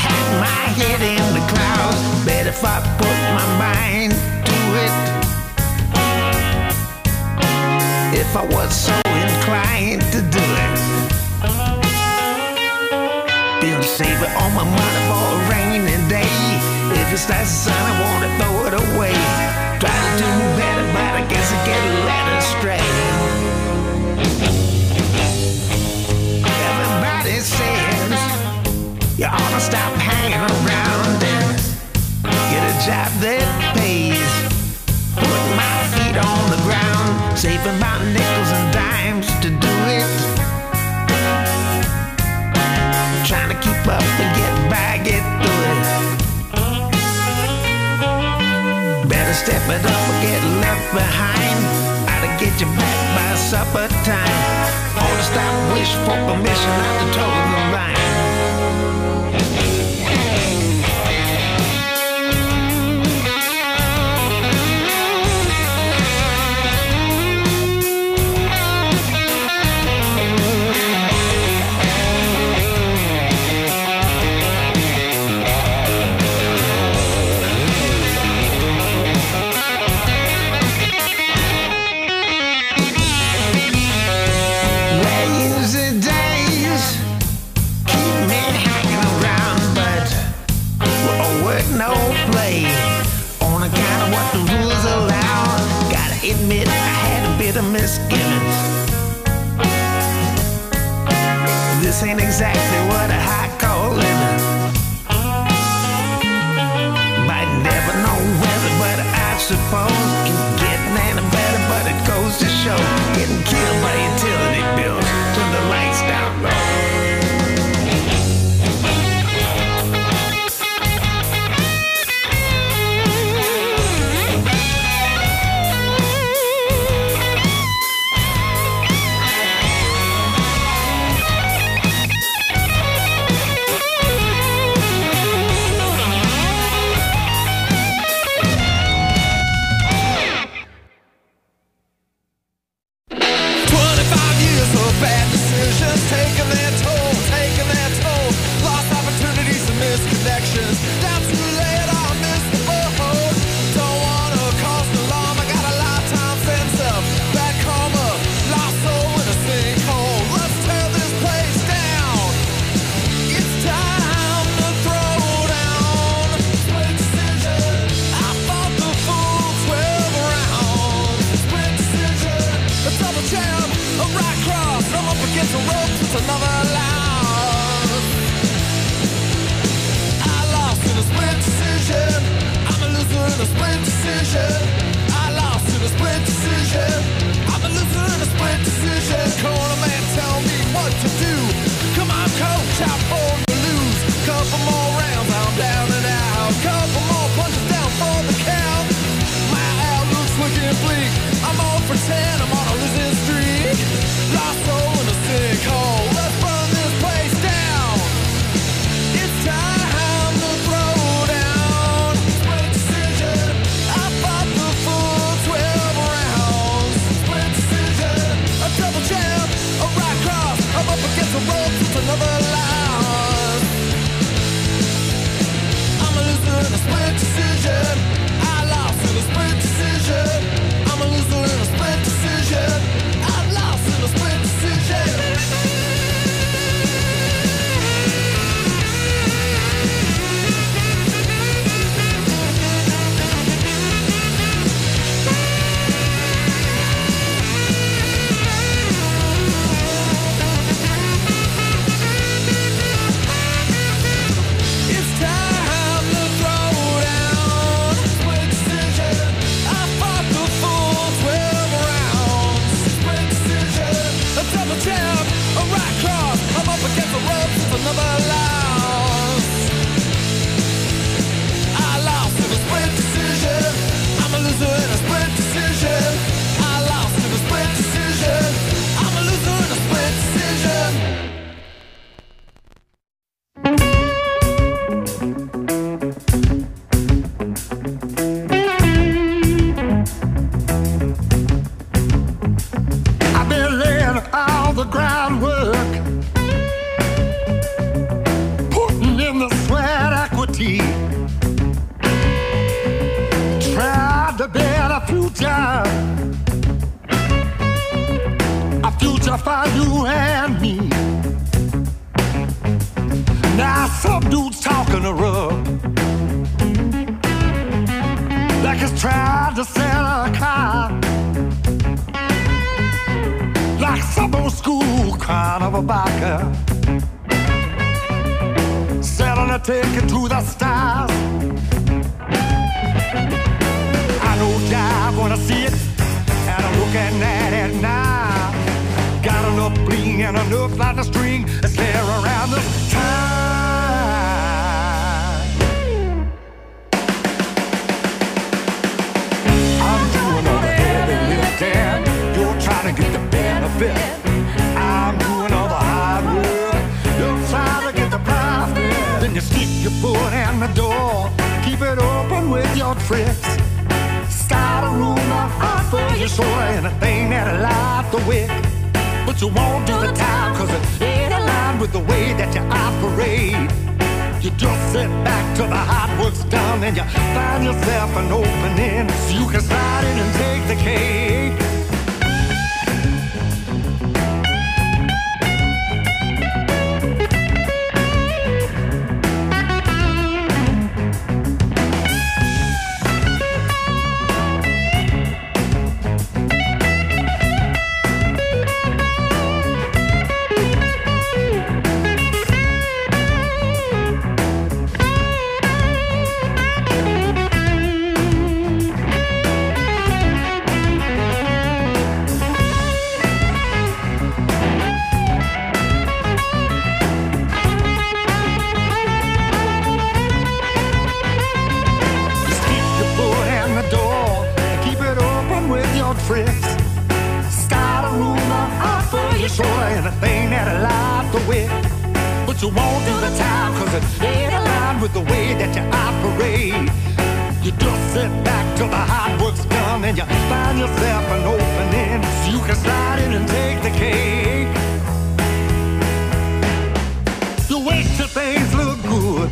had my head in the clouds, bet if I put my mind to it, if I was so inclined to do it, been saving all my money for a rainy day. If it's that sun, I wanna throw it away. Try to do better, but I guess I get led astray. Everybody says you ought to stop hanging around and get a job that pays. Put my feet on the ground, saving my nickels and dimes to do it. Trying to keep up and get by, get through it. Better step it up or get left behind. I'll get you back by supper time. Ought to stop, wish for permission not to toe the line. No play on account of what the rules allow. Gotta admit I had a bit of misgivings. This ain't exactly what a high call living. Might never know whether, but I suppose ain't getting any better. But it goes to show, getting killed by utility bills. Turn the lights down low. crown of a biker, selling a ticket to the stars. I know Jive wanna see it, and I'm looking at it now. Got enough bling and enough line to string that's there around this time. I'm doing all the heavy lifting, you're trying to get the benefit. I'm doing all the hard work, you're trying to get the profit. Then you stick your foot in the door, keep it open with your tricks. Start a rumor, offer your shoulder, anything that'll light the wick. But you won't do the time, cause it ain't aligned with the way that you operate. You just sit back till the hard work's done, and you find yourself an opening so you can slide in and take the cake. Start a rumor, offer your shoulder, anything that'll light the wick. But you won't do the time, cause it ain't aligned with the way that you operate. You just sit back till the hard work's done, and you find yourself an opening so you can slide in and take the cake. You wait till things look good,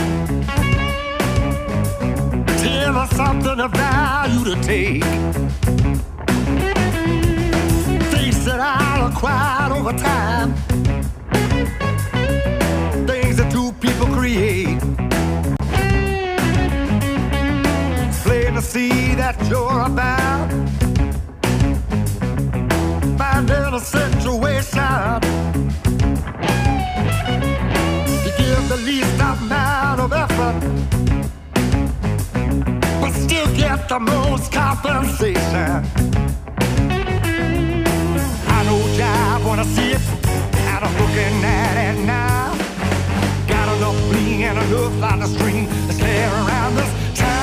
till there's something of value to take. That I'll acquire over time, things that two people create. Plain to see that you're about finding a situation to give the least amount of effort, but still get the most compensation. I wanna see it, and I'm looking at it now. Got enough bling and enough line to string that's there around this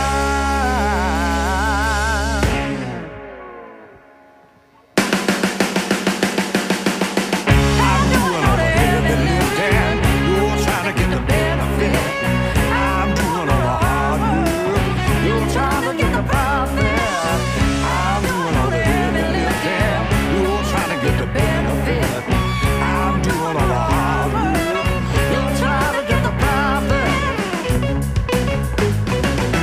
time. I'm doing all the heavy lifting, you're trying to get the benefit. I'm doing all the hard work, you're trying to get the profit. I'm doing all the heavy lifting, you're trying to get the benefit. I'm doing all the hard work, you're trying to get the profit.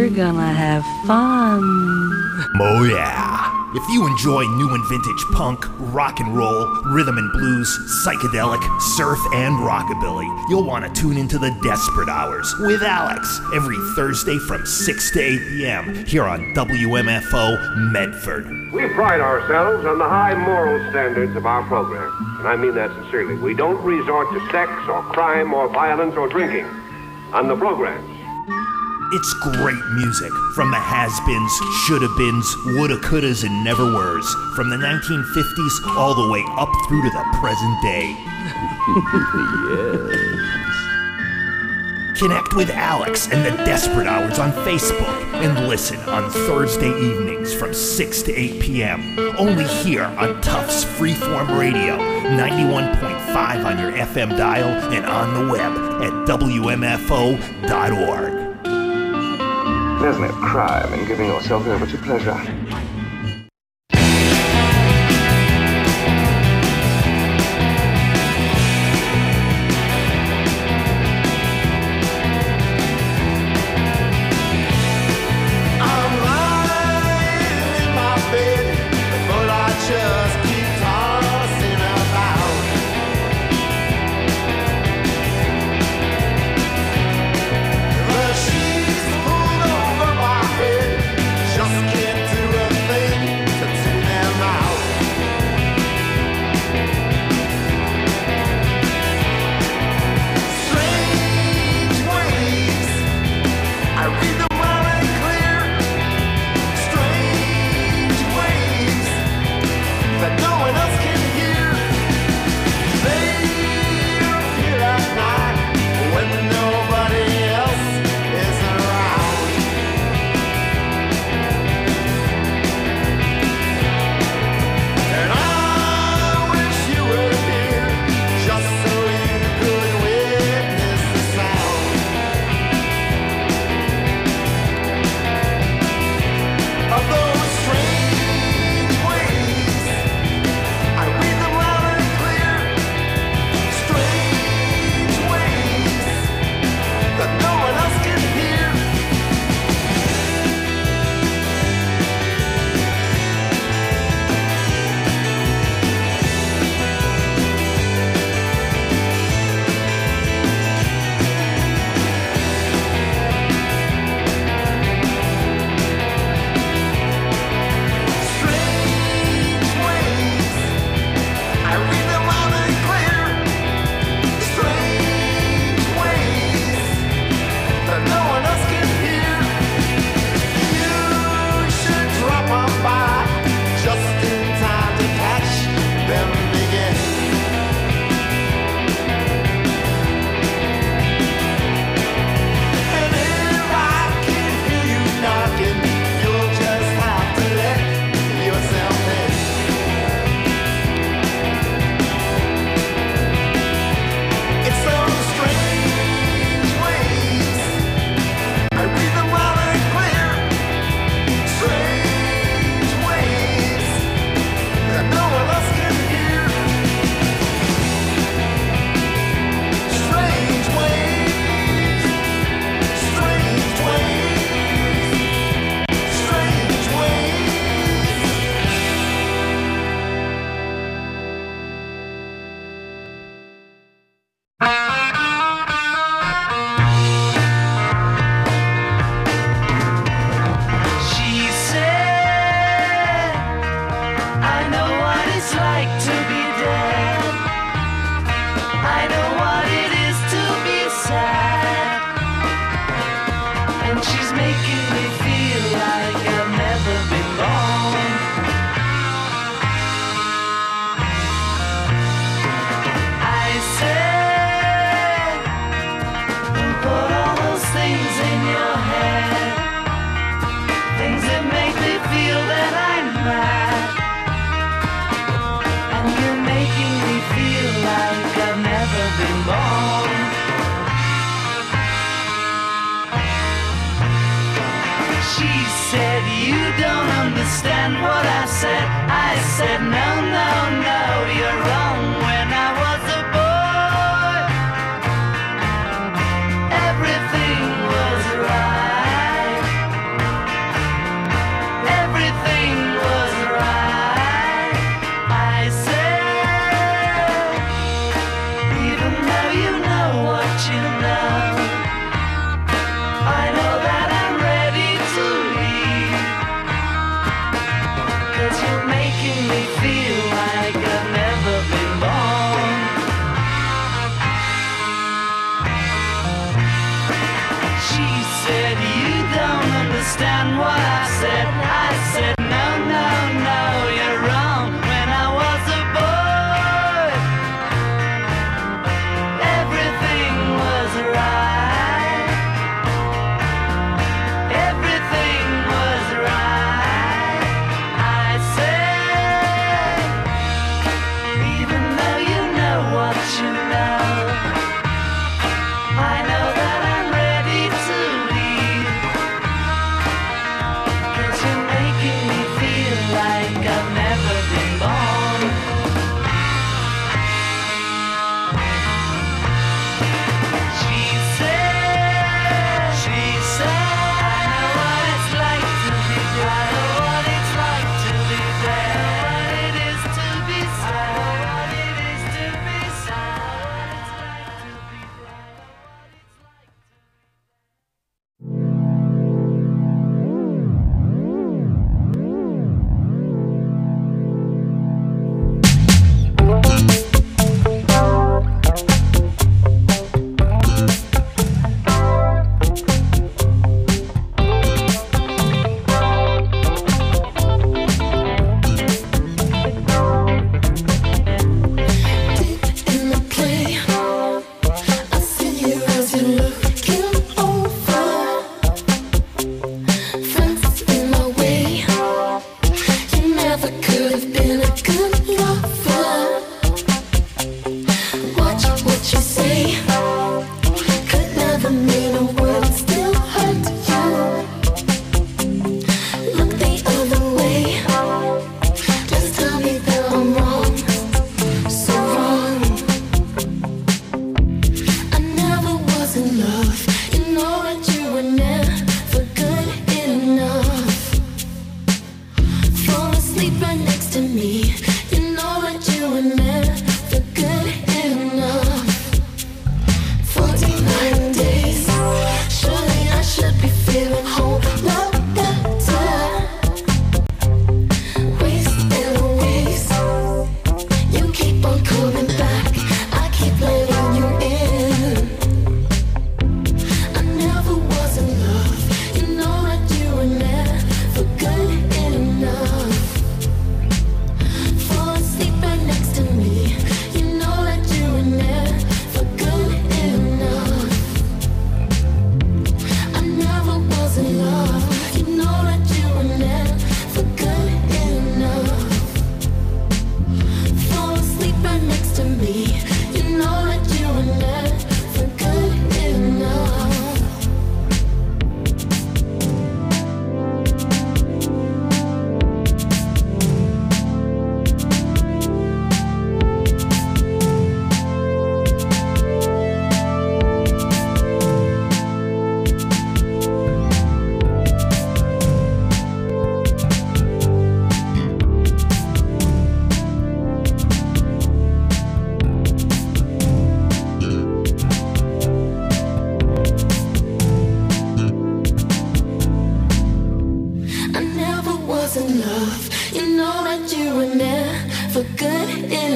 We're gonna have fun. Oh yeah. If you enjoy new and vintage punk, rock and roll, rhythm and blues, psychedelic, surf, and rockabilly, you'll want to tune into the Desperate Hours with Alex every Thursday from 6 to 8 p.m. here on WMFO Medford. We pride ourselves on the high moral standards of our program, and I mean that sincerely. We don't resort to sex or crime or violence or drinking on the programs. It's great music from the has-beens, shoulda-beens, woulda, couldas, and never-weres, from the 1950s all the way up through to the present day. Yes. Connect with Alex and the Desperate Hours on Facebook and listen on Thursday evenings from 6 to 8 p.m. only here on Tufts Freeform Radio, 91.5 on your FM dial and on the web at WMFO.org. There's no crime in giving yourself over to pleasure.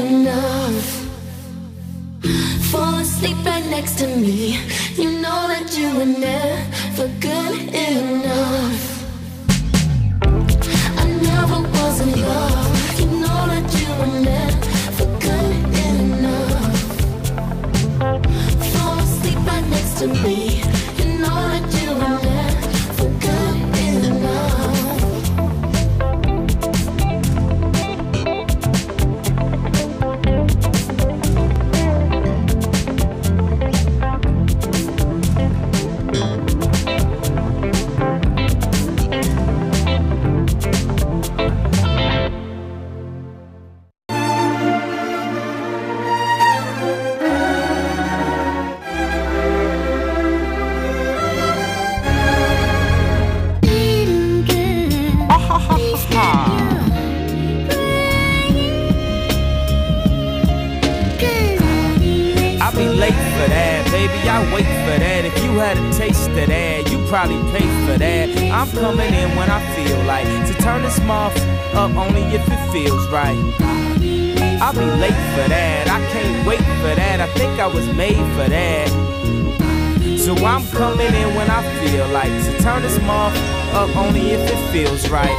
enough. Fall asleep right next to me. You know that you were never good enough. I never was in love. You know that you were never good enough. Fall asleep right next to me. You know that you were never good enough. Probably pay for that. I'm coming in when I feel like to turn this mouth up only if it feels right. I'll be late for that. I can't wait for that. I think I was made for that. So I'm coming in when I feel like to turn this mouth up only if it feels right.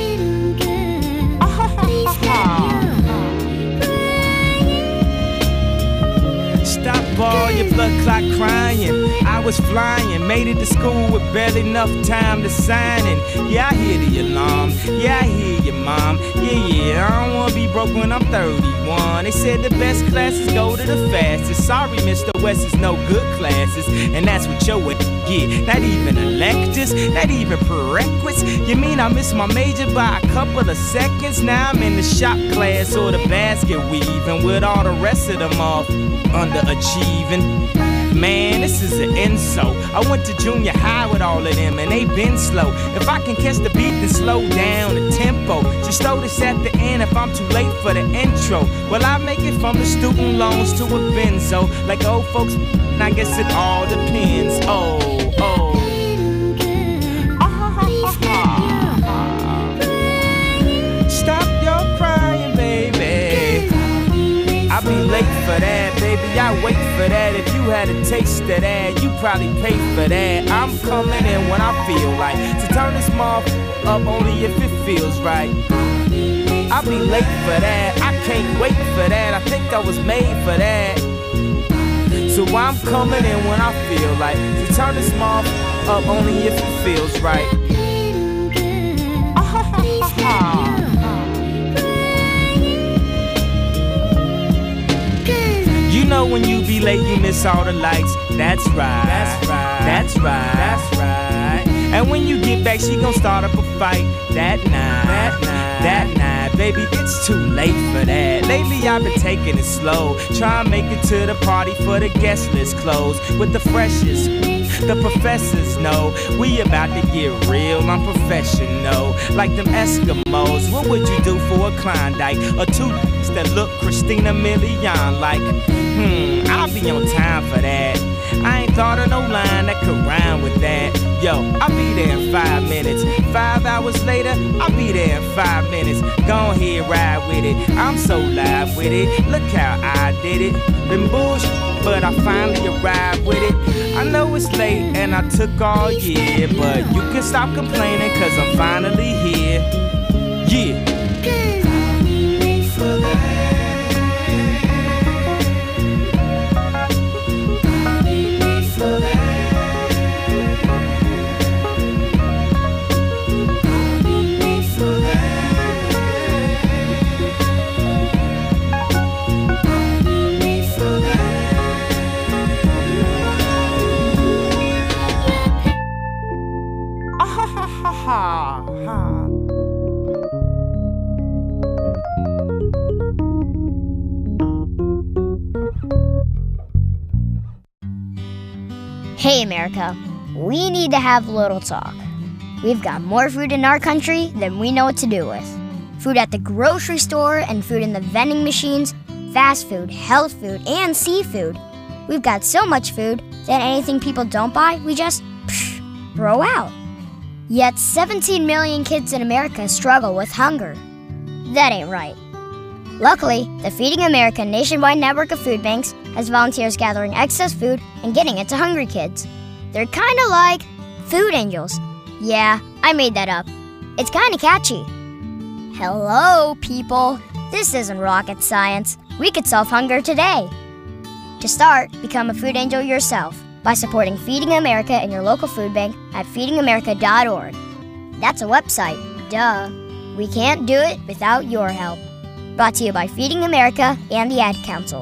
Stop all your blood clot crying. I was flying, made it to school with barely enough time to sign in. Yeah, I hear the alarm. Yeah, I hear your mom. Yeah, I don't wanna be broke when I'm 31. They said the best classes go to the fastest. Sorry, Mr. West is no good classes, and that's what your get. Not even electives, not even prerequisites. You mean I missed my major by a couple of seconds? Now I'm in the shop class or the basket weaving with all the rest of them off underachieving. Man, this is an insult. I went to junior high with all of them and they been slow. If I can catch the beat, then slow down the tempo. Just throw this at the end if I'm too late for the intro. Well, I make it from the student loans to a benzo. Like old folks, I guess it all depends. Oh. Stop your crying, baby. I'll be late for that, baby. I wait for that. If you had a taste of that, you probably pay for that. I'm coming in when I feel like to turn this mouth up only if it feels right. I'll be late for that. I can't wait for that. I think I was made for that. So I'm coming in when I feel like to turn this mouth up only if it feels right. You know when you be late, you miss all the lights. That's right. That's right. That's right. That's right. And when you get back, she gon' start up a fight. That night, baby, it's too late for that. Lately I've been taking it slow, try and make it to the party for the guest list closed with the freshest. The professors know we about to get real, I'm professional. Like them Eskimos, what would you do for a Klondike? Or two that look Christina Milian like? I'll be on time for that. I ain't thought of no line that could rhyme with that. Yo, I'll be there in 5 minutes. 5 hours later, I'll be there in 5 minutes. Go ahead, ride with it. I'm so live with it. Look how I did it. Been bullshit, but I finally arrived with it. I know it's late and I took all year, but you can stop complaining cause I'm finally here. Yeah. Hey America, we need to have a little talk. We've got more food in our country than we know what to do with. Food at the grocery store and food in the vending machines, fast food, health food, and seafood. We've got so much food that anything people don't buy, we just throw out. Yet 17 million kids in America struggle with hunger. That ain't right. Luckily, the Feeding America nationwide network of food banks has volunteers gathering excess food and getting it to hungry kids. They're kind of like food angels. Yeah, I made that up. It's kind of catchy. Hello, people. This isn't rocket science. We could solve hunger today. To start, become a food angel yourself by supporting Feeding America and your local food bank at feedingamerica.org. That's a website, duh. We can't do it without your help. Brought to you by Feeding America and the Ad Council.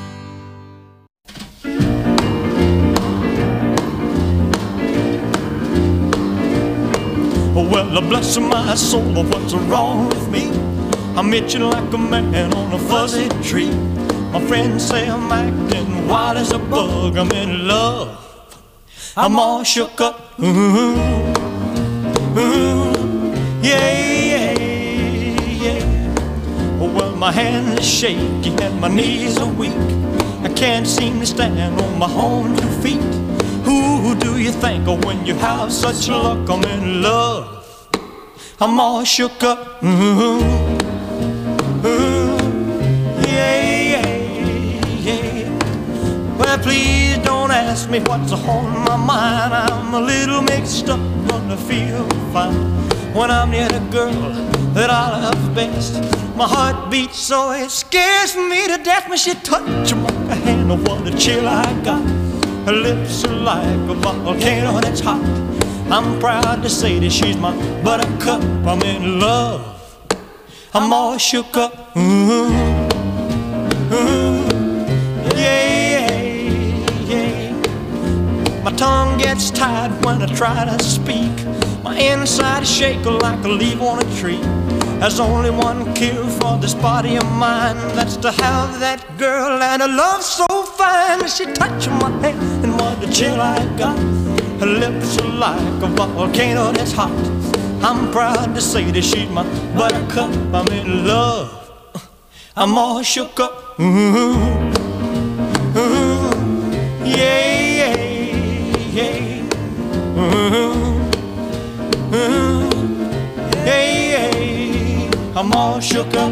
Well, bless my soul, what's wrong with me? I'm itching like a man on a fuzzy tree. My friends say I'm acting wild as a bug. I'm in love. I'm all shook up. Yeah. Well, my hands are shaky and my knees are weak. I can't seem to stand on my own 2 feet. Who do you think of when you have such luck? I'm in love. I'm all shook up. Yeah. Well, please don't ask me what's on my mind. I'm a little mixed up, but I feel fine when I'm near the girl that I love best. My heart beats so it scares me to death when she touches my hand. Oh, what a chill I got. Her lips are like a volcano that's hot. I'm proud to say that she's my buttercup. I'm in love. I'm all shook up. Yeah. My tongue gets tied when I try to speak. My inside is shaking like a leaf on a tree. There's only one cure for this body of mine. That's to have that girl and a love so fine. She touched my hand and what a chill I got. Her lips are like a volcano that's hot. I'm proud to say that she's my buttercup. I'm in love. I'm all shook up. Yeah. I'm all shook up.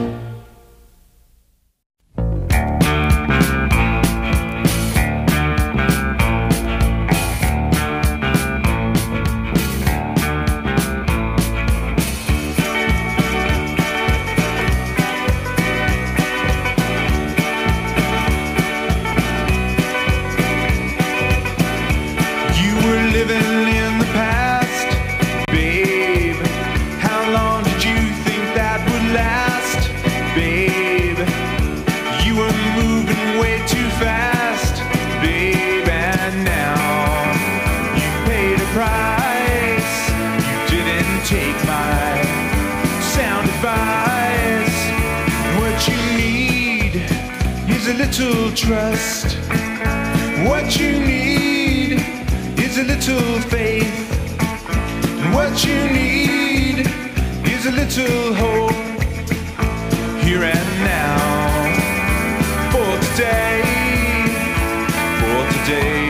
Little trust. What you need is a little faith. And what you need is a little hope. Here and now. For today. For today.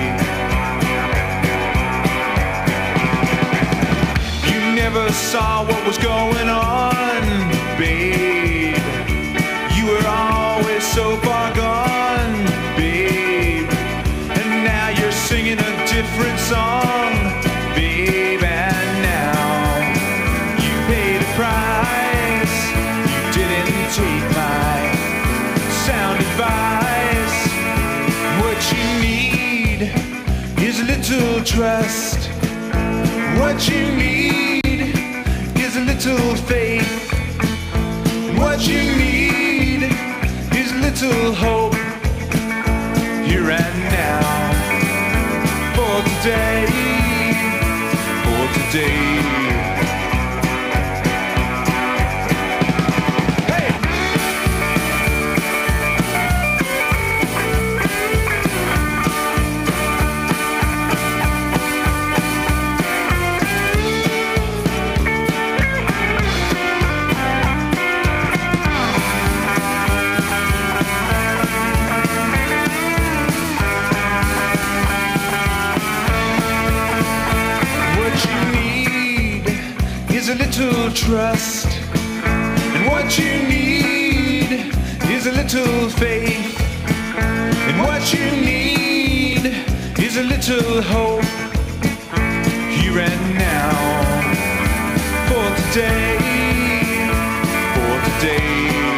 You never saw what was going on, babe. You were always so far gone, babe. And now you're singing a different song, babe. And now you paid a price. You didn't take my sound advice. What you need is a little trust. What you need is a little faith. What you need is a little hope. Here and now. For today. For today. A little trust. And what you need little faith, and what you need is a little hope, here and now, for today, for today.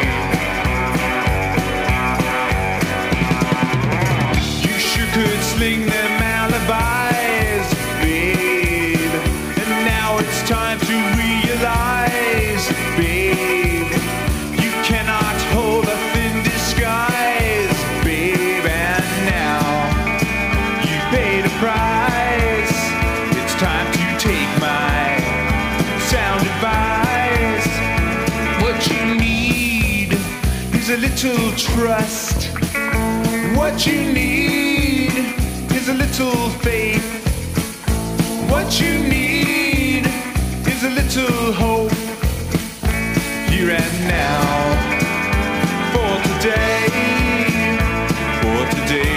You sure could sling them alibis, babe, and now it's time to realize, babe, you cannot hold a thin disguise, babe, and now you paid a price. It's time to take my sound advice. What you need is a little trust. What you need is a little faith. What you need is a little hope, here and now, for today, for today.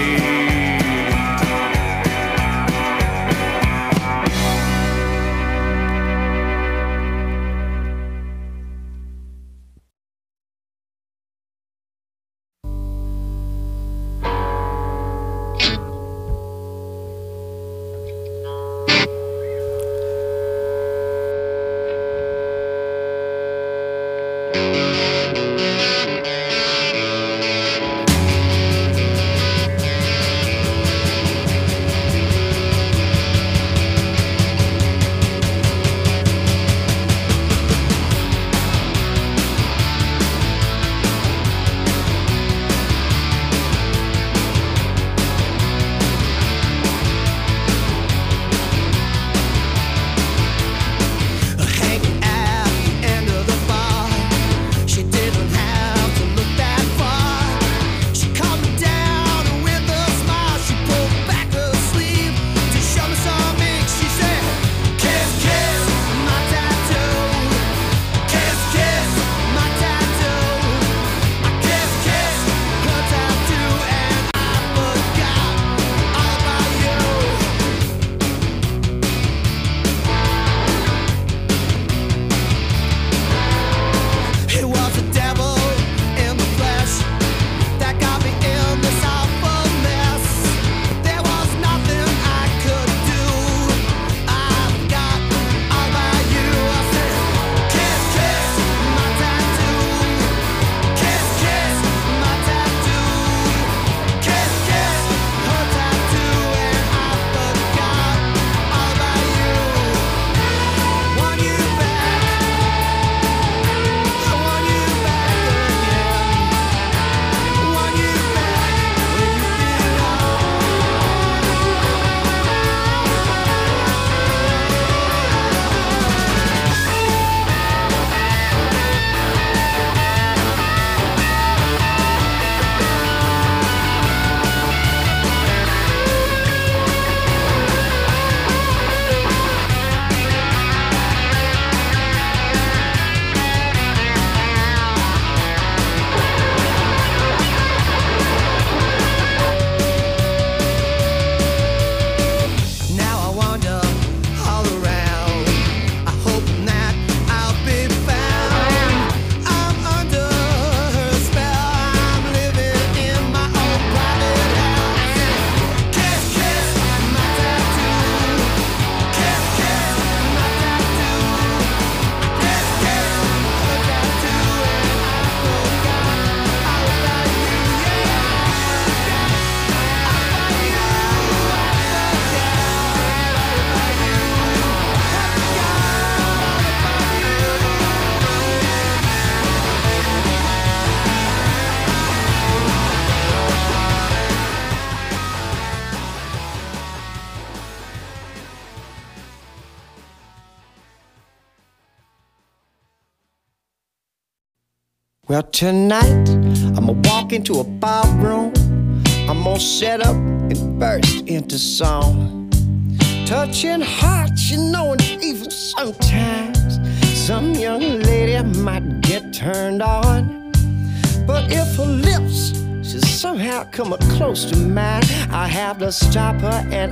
Well, tonight, I'ma walk into a bar room. I'm gonna set up and burst into song. Touching hearts, you know, and even sometimes some young lady might get turned on. But if her lips should somehow come up close to mine, I have to stop her and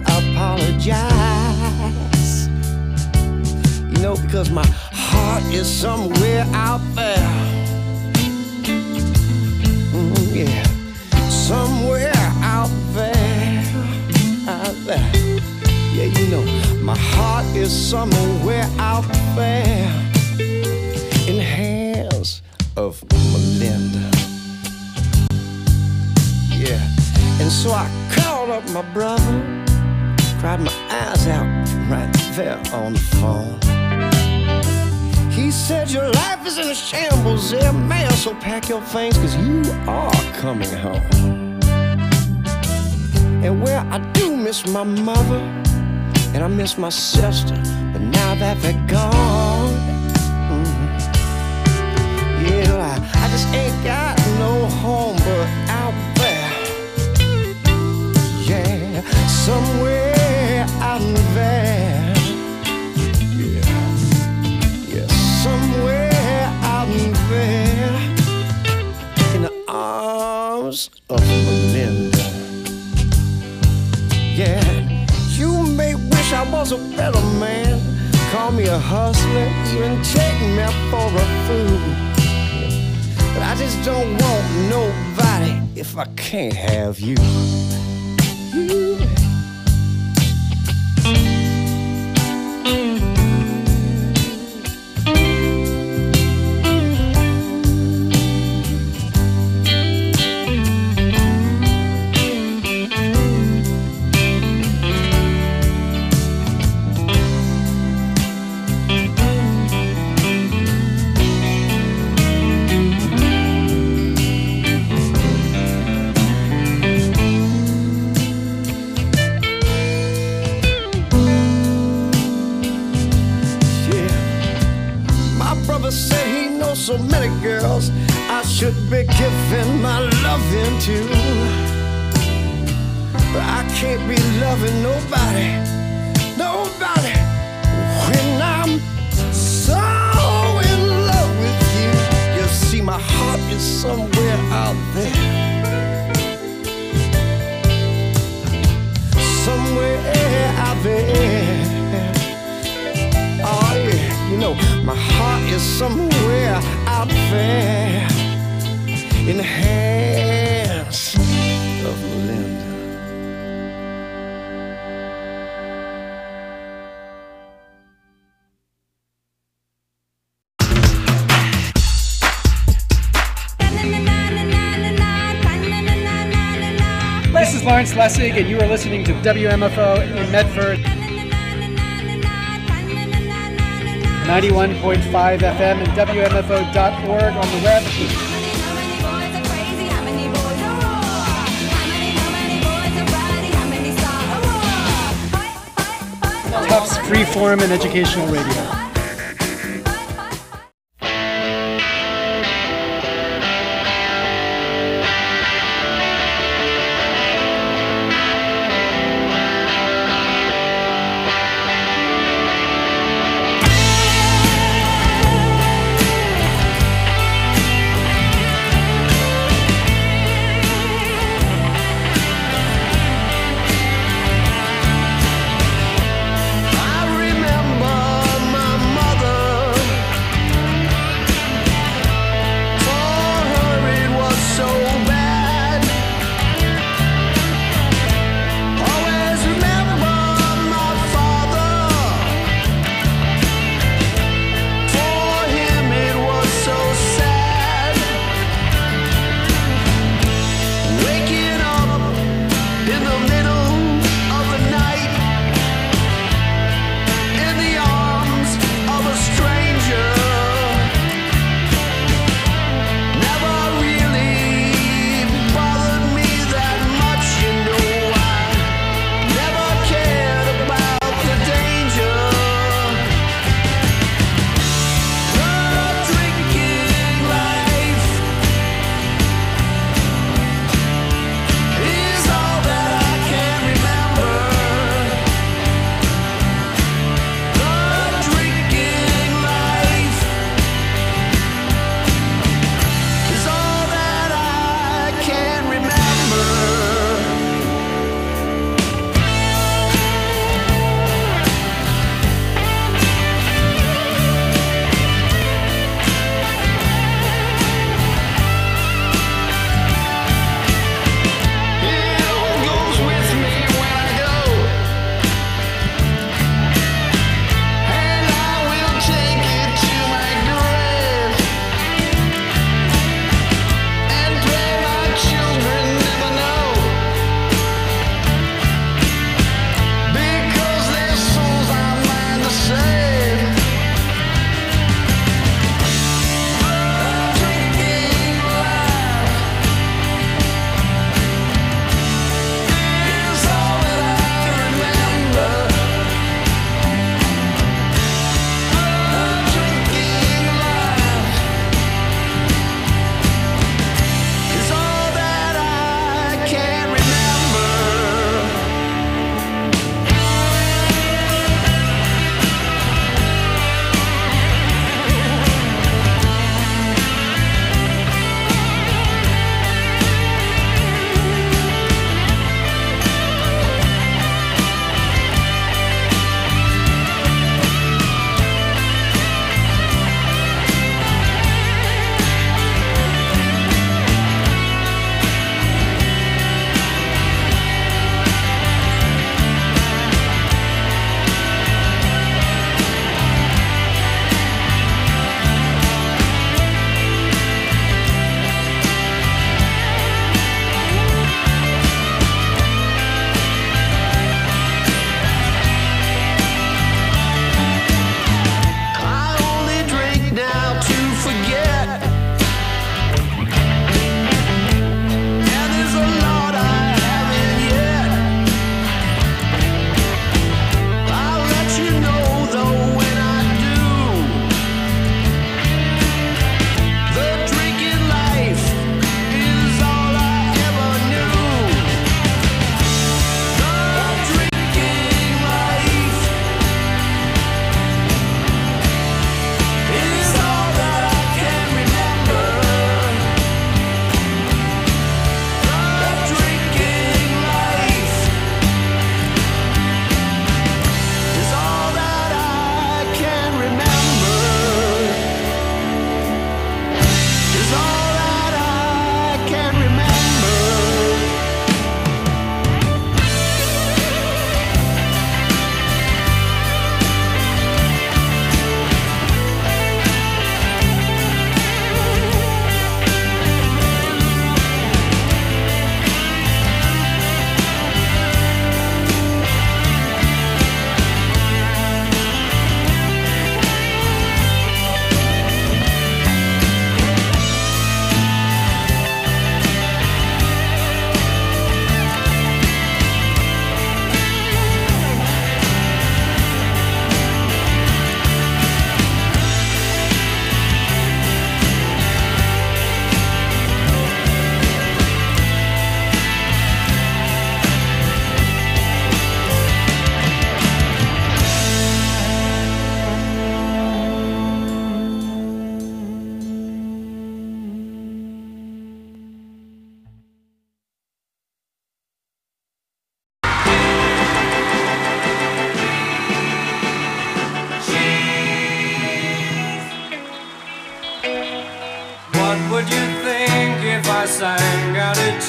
apologize. You know, because my heart is somewhere out there. yeah. Somewhere out there, yeah, you know, my heart is somewhere out there in the hands of Melinda. Yeah, and so I called up my brother, cried my eyes out right there on the phone. He said, your life is in a shambles there, man, so pack your things, cause you are coming home. And well, I do miss my mother, and I miss my sister, but now that they're gone, yeah, I just ain't got no home but out there. Yeah, somewhere out there. Yeah, somewhere out there in the arms of Melinda. Yeah, you may wish I was a better man, call me a hustler, even take me for a fool. But I just don't want nobody if I can't have you. So many girls I should be giving my loving to, but I can't be loving nobody when I'm so in love with you. You see, my heart is somewhere out there, somewhere out there. Oh yeah, you know, my heart is somewhere out there in the hands of Melinda. This is Lawrence Lessig, and you are listening to WMFO in Medford. 91.5 FM and WMFO.org on the web. Tufts Freeform and Educational Radio. I remember my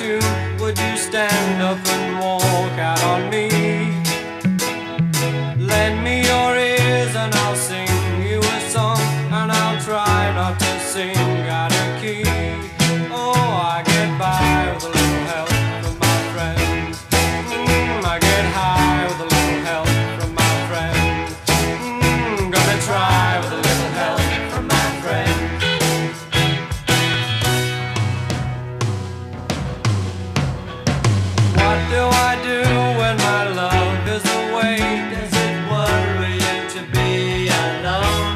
tune, would you stand up and walk out on me? Lend me your ears and I'll sing you a song, and I'll try not to sing out of key. Oh, I get by with a little help from my friends. I get high with a little help from my friends. Gonna try with a little help from my friends. What do I do when my love is away? Does it worry you to be alone?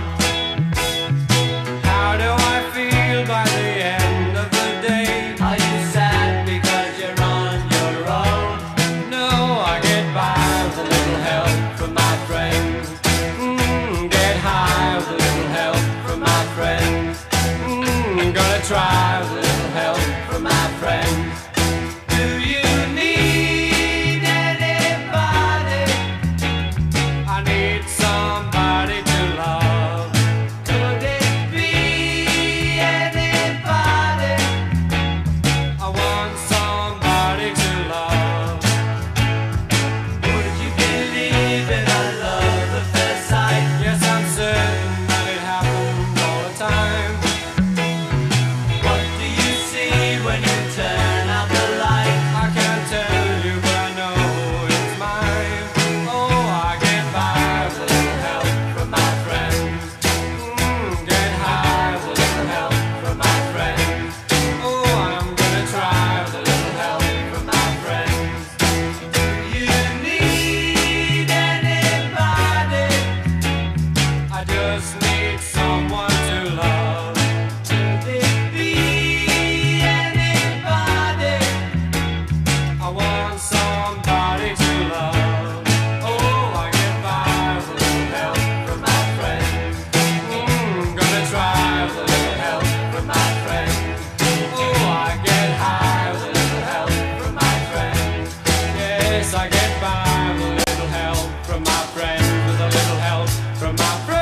How do I feel by the end of the day? Are you sad because you're on your own? No, I get by with a little help from my friends. Get high with a little help from my friends. Gonna try with a little help from my friends. Do you need anybody? I need somebody to love. Could it be anybody? I want somebody to love. Would you believe in a love at first sight? Yes, I'm certain that it happens all the time. What do you see when you turn out the light? I can't tell you, but I know it's mine. Oh, I get by with a little help from my friends. Get high with a little help from my friends. Oh, I'm gonna try with a little help from my friends. Do you need anybody? I just need someone to love. Could it be anybody? I want somebody to love. Oh, I get by with a little help from my friends. Gonna try with a little help from my friends. Oh, I get high with a little help from my friends. Yes, I get by with a little help from my friends. With a little help from my friends.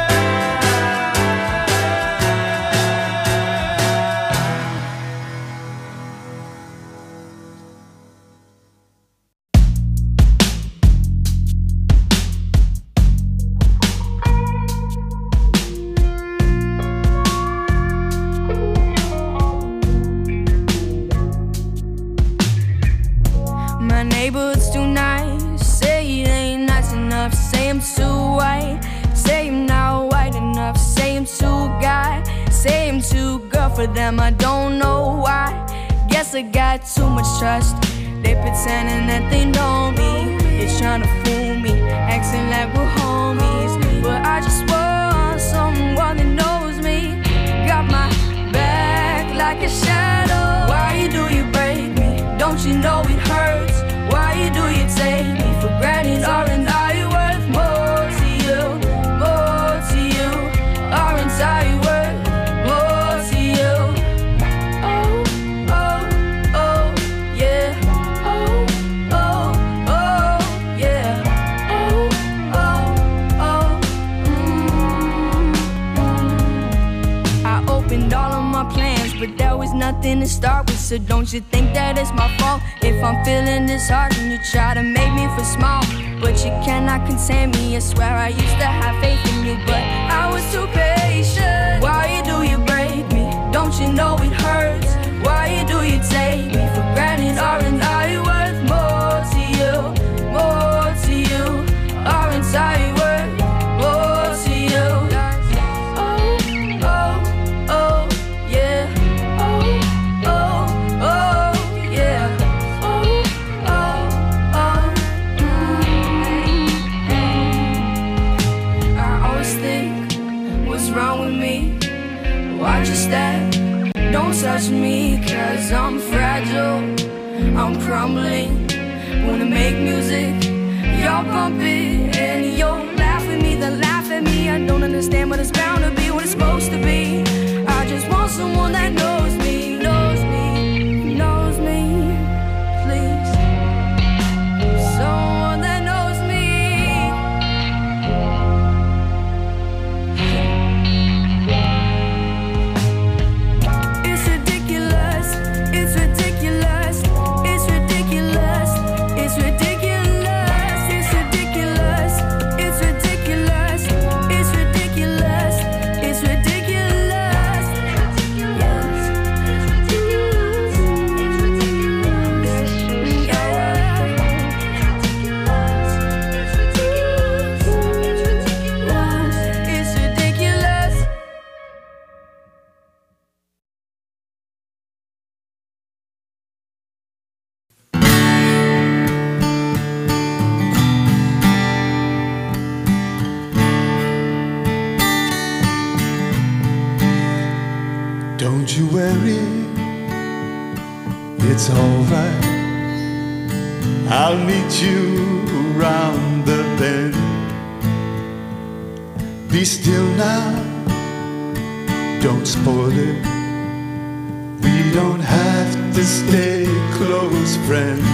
My neighborhood's too nice. Say it ain't nice enough. Say I'm too white. Say I'm not white enough. Say I'm too guy. Say I'm too girl for them. I don't know why. Guess I got too much trust. They pretending that they know me. They're trying to fool me, acting like we're homies. But I just want someone that knows me. Got my back like a shadow. Why do you break me? Don't you know it hurts? Why do you take me for granted? Aren't I worth more to you? More to you? Aren't I worth more to you? Oh, oh, oh, yeah. Oh, oh, oh, yeah. Oh, oh, oh, I opened all of my plans, but there was nothing to start with. So don't you think that it's my fault if I'm feeling disheartened? You try to make me feel small, but you cannot contain me. I swear I used to have faith in you, but I was too patient. Why do you break me? Don't you know it hurts? Why do you take me for granted? Aren't I worth more to you? More to you? Aren't I worth more to you? Oh, oh, oh, yeah. Oh, oh, oh, yeah. Oh, oh, oh, I always think, what's wrong with me? Watch your step, don't touch me, 'cause I'm fragile, I'm crumbling. Wanna make music, y'all bump it, and you'll laugh at me, then laugh at me. I don't understand, but it's bound to be what it's supposed to be. I just want someone that knows me, knows me, knows me, please. Someone that knows me. It's ridiculous, it's ridiculous. it's alright. I'll meet you around the bend. Be still now, don't spoil it. We don't have to stay close friends.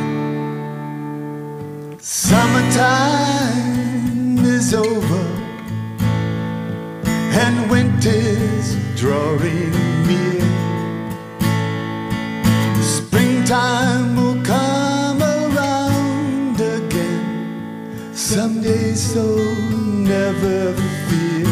Summertime is over and winter's drawing near. Springtime will come around again someday, so never fear.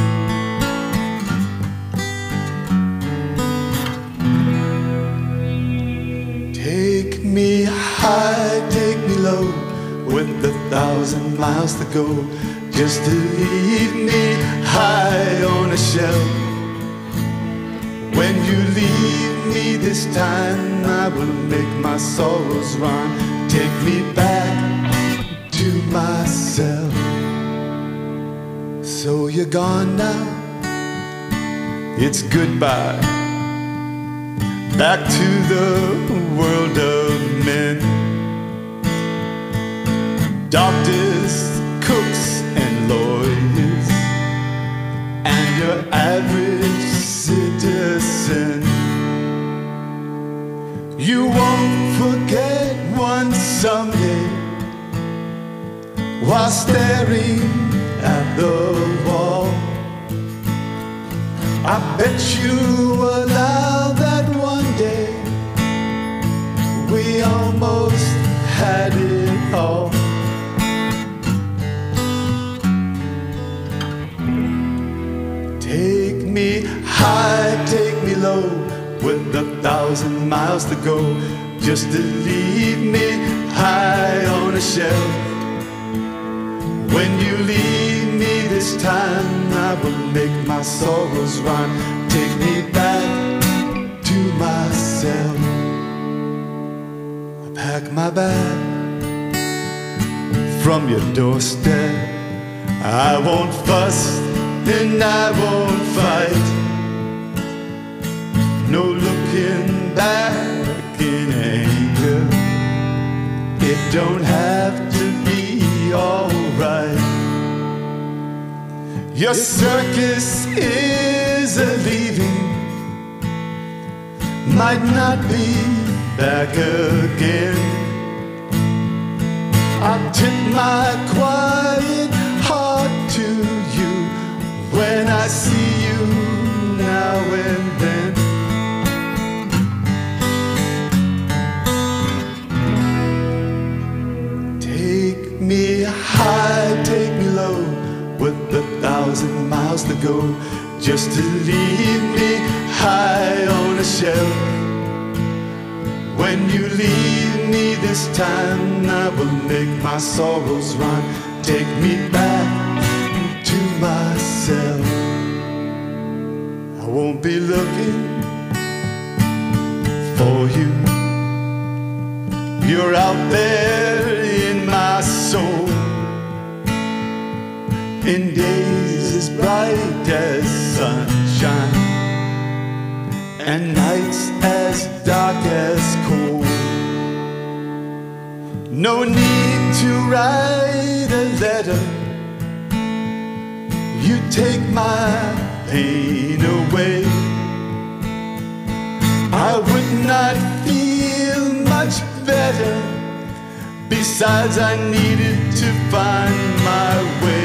Take me high, take me low, with 1,000 miles to go, just to leave me high on a shelf. When you leave me this time, I will make my sorrows run. Take me back to myself. So you're gone now, it's goodbye. Back to the world of men. Doctors, cooks, and lawyers, and your average citizen. You won't forget one someday, while staring at the wall. I bet you allow that one day we almost had it all. Take me high, take me low, with 1,000 miles to go, just to leave me high on a shelf. When you leave me this time, I will make my sorrows run. Take me back to myself. I pack my bag from your doorstep. I won't fuss and I won't fight. No looking back in anger. It don't have to be alright. Your circus is a leaving, might not be back again. I'll tip my quiet heart to you when I see you now and then. Take me high, take me low, with 1,000 miles to go, just to leave me high on a shelf. When you leave me this time, I will make my sorrows run. Take me back to myself. I won't be looking for you. You're out there in my soul, in days as bright as sunshine, and nights as dark as cold. No need to write a letter, you take my pain away. I would not feel much better, besides I needed to find my way.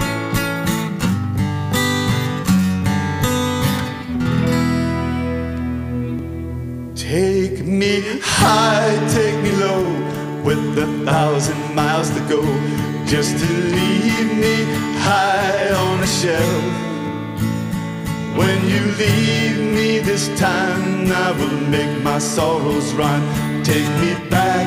Take me high, take me low, with 1,000 miles to go, just to leave me high on a shelf. When you leave me this time, I will make my sorrows run. Take me back